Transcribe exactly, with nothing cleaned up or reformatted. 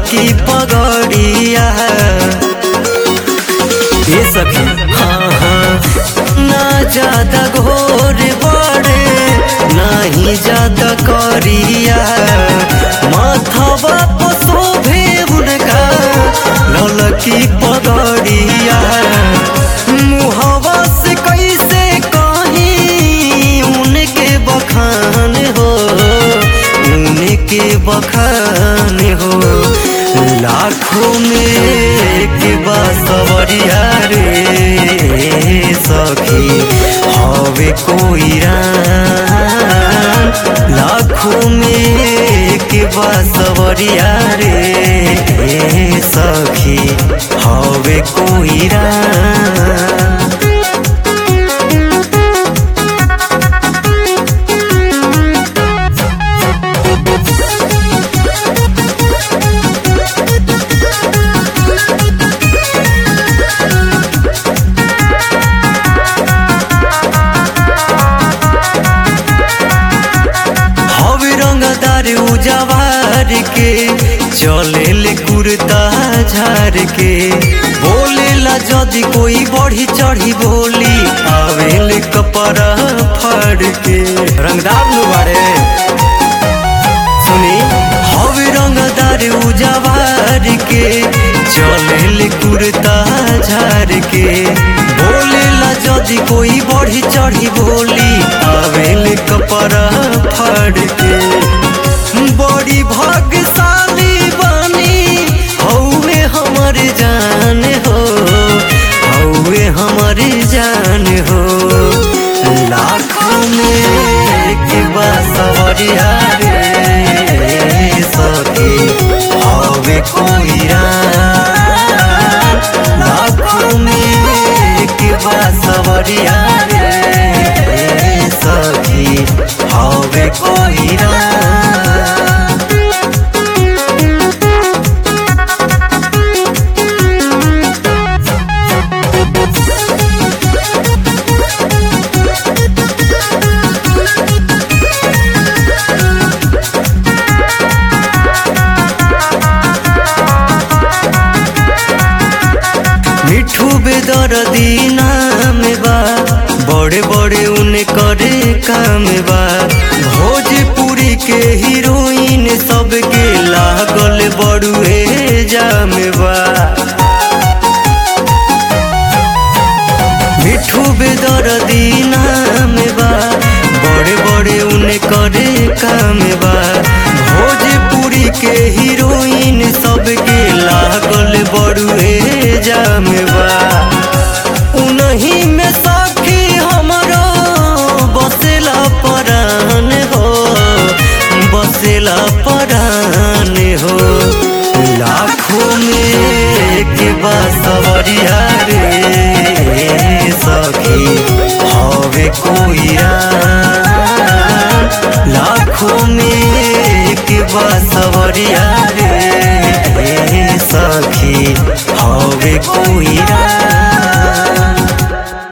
ललकी पगड़िया ये सखी हाँ हाँ ना ज्यादा घोर बड़े नहीं ज्यादा करिया माथवा पर शोभे उनका ललकी पगड़िया मुहवा से कैसे कहीं उनके बखान हो उनके बखान हो लाखों में एक बासवरिया रे सखी हवे कोई रान लाखों में एक बासवरिया रे सखी हवे कोई रान। उजवार के चले ले कुर्ता झार के बोले ला जदि कोई बढ़ी चढ़ी बोली आवे ले कपड़ा फाड़ के रंगदार नुबारे सुनी हवे रंगदार उजवार के चले ले कुर्ता झार के बोले ला जदि कोई बढ़ी चढ़ी बोली आवे ले कपड़ा फाड़ के बड़ी भाग्यशाली बनी हौवे हमर जान हो हौवे हमर जान हो लाखों में एक बासवरिया रे सखी हौवे कोई रान लाखों में एक बासवरिया रे सखी हौवे कोई रान। मिठू बेदर्दी नाम बा बड़े बड़े उन्हें करे काम बा भोजपुरी के हीरोइन सबके लागल बड़ुए जाम बा मिठू बेदर्दी नाम बा बड़े बड़े उन्हें करे काम बा भोजपुरी के हीरोइन सबके लागल बड़ुए जाम बा उन्हीं में सखी हमरो बसेला परान हो बसेला परान हो लाखों में एक बासवरिया रे सखी हवे कोई रान लाखों में एक बासवरिया रे सखी हवे कोई रान।